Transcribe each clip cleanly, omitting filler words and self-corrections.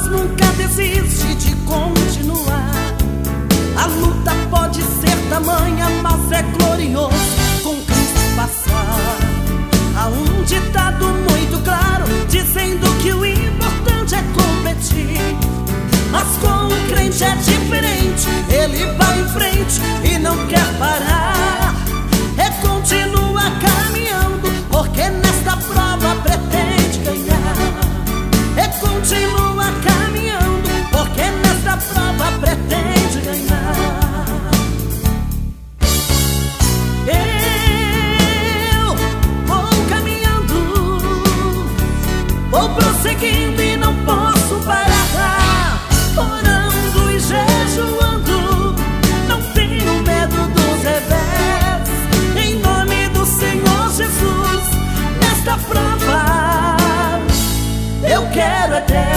mas nunca desiste de continuar. A luta pode ser tamanha, mas é glorioso com Cristo passar. Há um ditado muito claro dizendo que o importante é competir, mas com o crente é diferente. Ele vai em frente e não quer parar. Continua caminhando, porque nesta prova pretende ganhar. Continua caminhando, porque nesta prova pretende ganhar. Eu vou caminhando, vou prosseguindo e não posso parar. Orando e jejuando, não tenho medo dos revés. Em nome do Senhor Jesus, nesta prova eu quero é 10.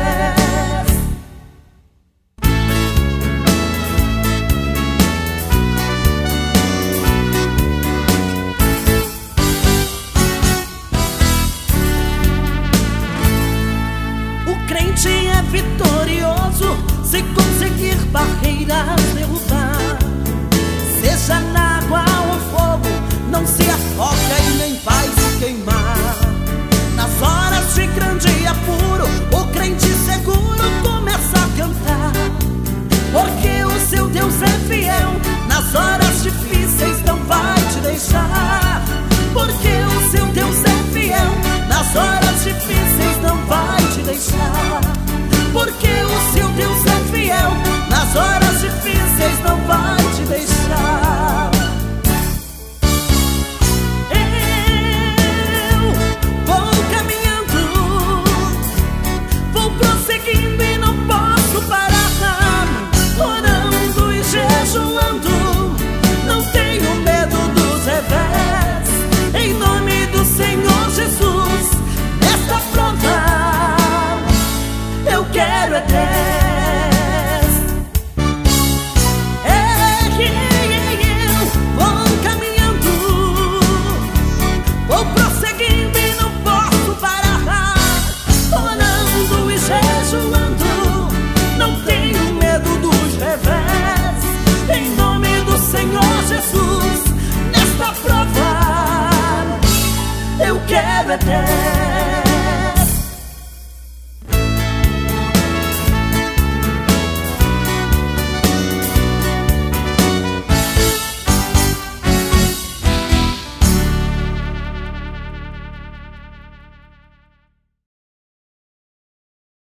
O crente é vitorioso se conseguir barreiras derrubar. Seja na água ou fogo, não se afoga e nem vai se queimar. Nas horas de grande apuro, o crente seguro começa a cantar, porque o seu Deus é fiel. Nas horas difíceis não vai te deixar, porque o seu Deus é fiel. Nas horas difíceis não vai te deixar, porque o seu Deus é fiel. Nas horas difíceis não vai te deixar. Eu vou caminhando, vou prosseguindo e não posso parar. Orando e jejuando, não tenho medo dos revés. Em nome do Senhor Jesus, nesta prova eu quero é 10. Jesus, nesta prova eu quero é 10. Eu vou caminhando, vou prosseguindo e não posso parar. Orando e jejuando, não tenho medo dos revés. Em nome do Senhor Jesus, nesta prova eu quero é 10. Eu quero é 10. Eu vou caminhando, vou prosseguindo e não posso parar. Orando e jejuando, não tenho medo dos revés. Em nome do Senhor Jesus, nesta prova eu quero é 10.